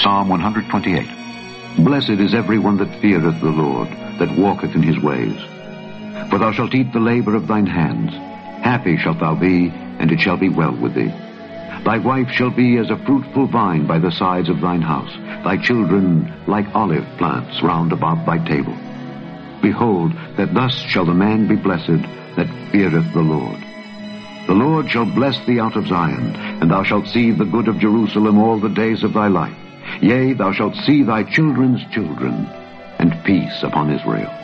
Psalm 128. Blessed is every one that feareth the Lord, that walketh in his ways. For thou shalt eat the labor of thine hands. Happy shalt thou be, and it shall be well with thee. Thy wife shall be as a fruitful vine by the sides of thine house, thy children like olive plants round about thy table. Behold, that thus shall the man be blessed that feareth the Lord. The Lord shall bless thee out of Zion, and thou shalt see the good of Jerusalem all the days of thy life. Yea, thou shalt see thy children's children, and peace upon Israel.